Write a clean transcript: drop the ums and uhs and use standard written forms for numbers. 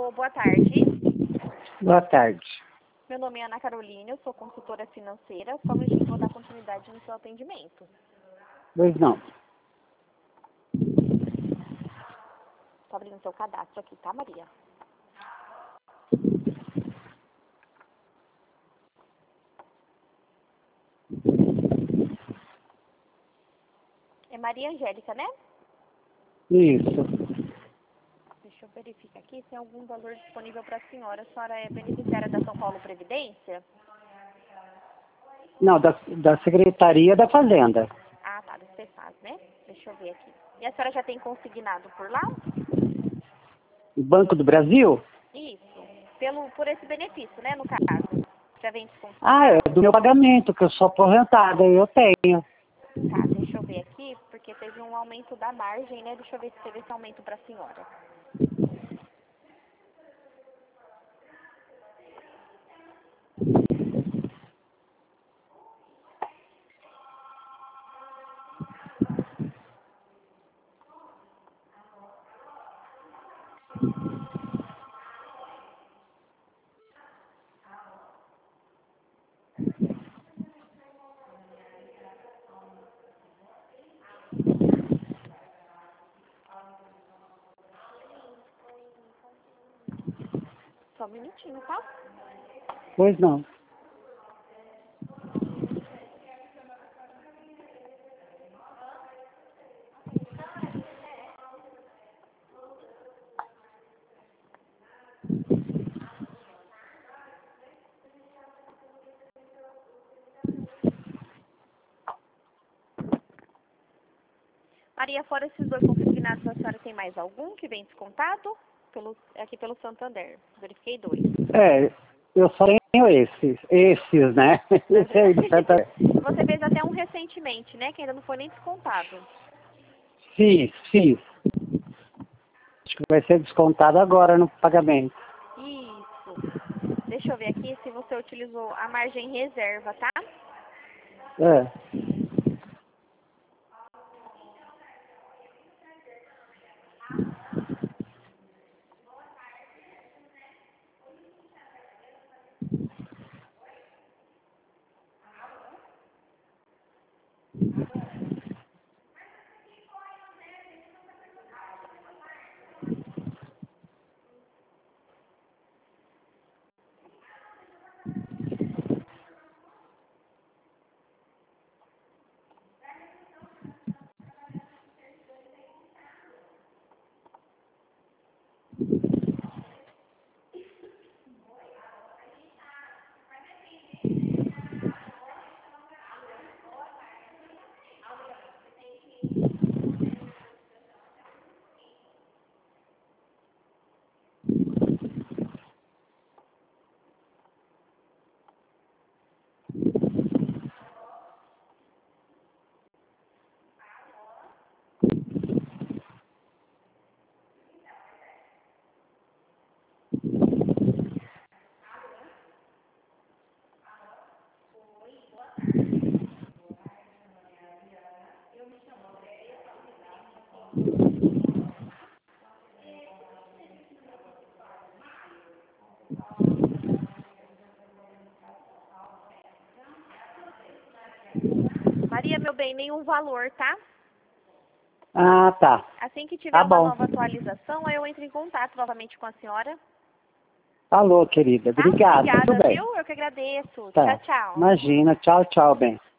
Alô, boa tarde. Boa tarde. Meu nome é Ana Carolina, eu sou consultora financeira. Só um minutinho, vou dar continuidade no seu atendimento. Pois não. Estou abrindo seu cadastro aqui, tá, Maria? É Maria Angélica, né? Isso. Deixa eu verificar aqui se tem algum valor disponível para a senhora. A senhora é beneficiária da São Paulo Previdência? Não, da Secretaria da Fazenda. Ah, tá, do Cefaz, né? Deixa eu ver aqui. E a senhora já tem consignado por lá? Banco do Brasil? Isso. Por esse benefício, né, no caso. Já vem desconto. Ah, é do meu pagamento, que eu sou aposentada e eu tenho. Tá, deixa eu ver aqui, porque teve um aumento da margem, né? Deixa eu ver se teve esse aumento para a senhora. Só um minutinho, tá? Pois não. Maria, fora esses dois consignados, a senhora tem mais algum que vem descontado? Aqui pelo Santander. Verifiquei 2. É, eu só tenho esses, né? Esse aí do Santa... Você fez até um recentemente, né? Que ainda não foi nem descontado. Fiz. Acho que vai ser descontado agora no pagamento. Isso. Deixa eu ver aqui se você utilizou a margem reserva, tá? É. Maria, meu bem, nenhum valor, tá? Ah, tá. Assim que tiver Tá uma bom. nova atualização, aí eu entro em contato novamente com a senhora. Falou, querida. Tá? Obrigado. Obrigada, Tudo bem. viu? Eu que agradeço. Tchau, Tá. tchau. Imagina. Tchau, bem.